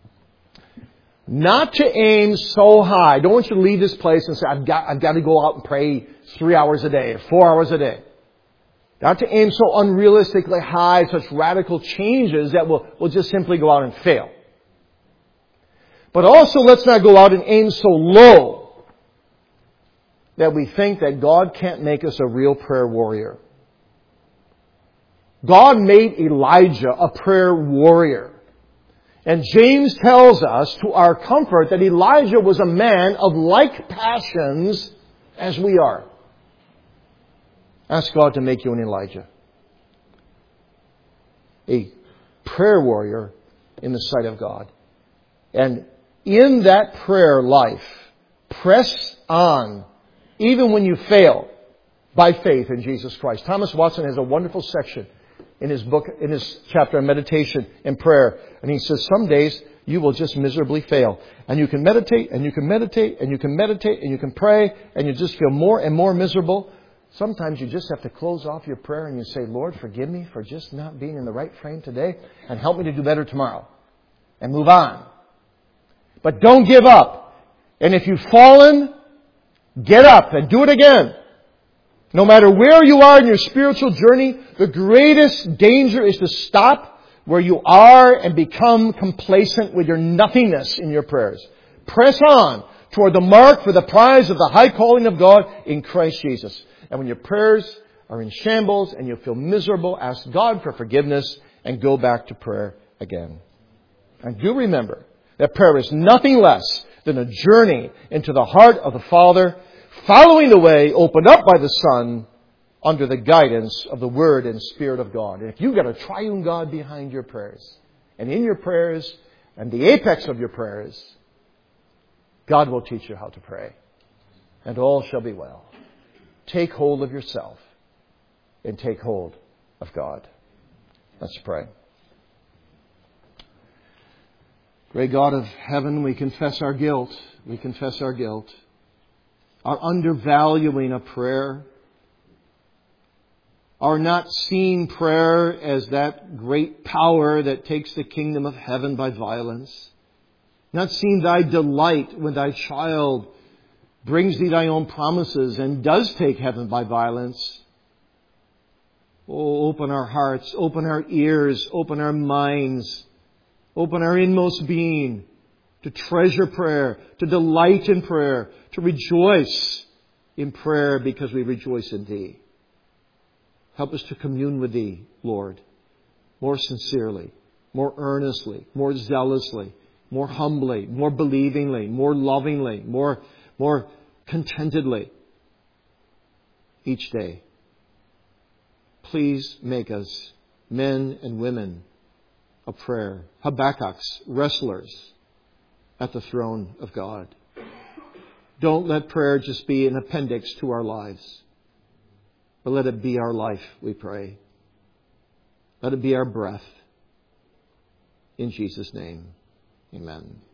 Not to aim so high. I don't want you to leave this place and say, I've got to go out and pray 3 hours a day or 4 hours a day. Not to aim so unrealistically high, such radical changes that will just simply go out and fail. But also let's not go out and aim so low that we think that God can't make us a real prayer warrior. God made Elijah a prayer warrior. And James tells us to our comfort that Elijah was a man of like passions as we are. Ask God to make you an Elijah. A prayer warrior in the sight of God. And in that prayer life, press on even when you fail by faith in Jesus Christ. Thomas Watson has a wonderful section in his book, in his chapter on meditation and prayer. And he says, some days you will just miserably fail. And you can meditate, and you can meditate, and you can meditate, and you can pray, and you just feel more and more miserable. Sometimes you just have to close off your prayer and you say, Lord, forgive me for just not being in the right frame today, and help me to do better tomorrow. And move on. But don't give up. And if you've fallen, get up and do it again. No matter where you are in your spiritual journey, the greatest danger is to stop where you are and become complacent with your nothingness in your prayers. Press on toward the mark for the prize of the high calling of God in Christ Jesus. And when your prayers are in shambles and you feel miserable, ask God for forgiveness and go back to prayer again. And do remember that prayer is nothing less than a journey into the heart of the Father, following the way opened up by the Son under the guidance of the Word and Spirit of God. And if you've got a triune God behind your prayers, and in your prayers, and the apex of your prayers, God will teach you how to pray. And all shall be well. Take hold of yourself and take hold of God. Let's pray. Great God of heaven, we confess our guilt. We confess our guilt. Our undervaluing of prayer. Our not seeing prayer as that great power that takes the kingdom of heaven by violence. Not seeing Thy delight when Thy child brings Thee Thy own promises and does take heaven by violence. Oh, open our hearts, open our ears, open our minds, open our inmost being to treasure prayer, to delight in prayer, to rejoice in prayer because we rejoice in Thee. Help us to commune with Thee, Lord, more sincerely, more earnestly, more zealously, more humbly, more believingly, more lovingly, more contentedly each day. Please make us men and women of prayer, Habakkuk's, wrestlers at the throne of God. Don't let prayer just be an appendix to our lives, but let it be our life, we pray. Let it be our breath. In Jesus' name, amen.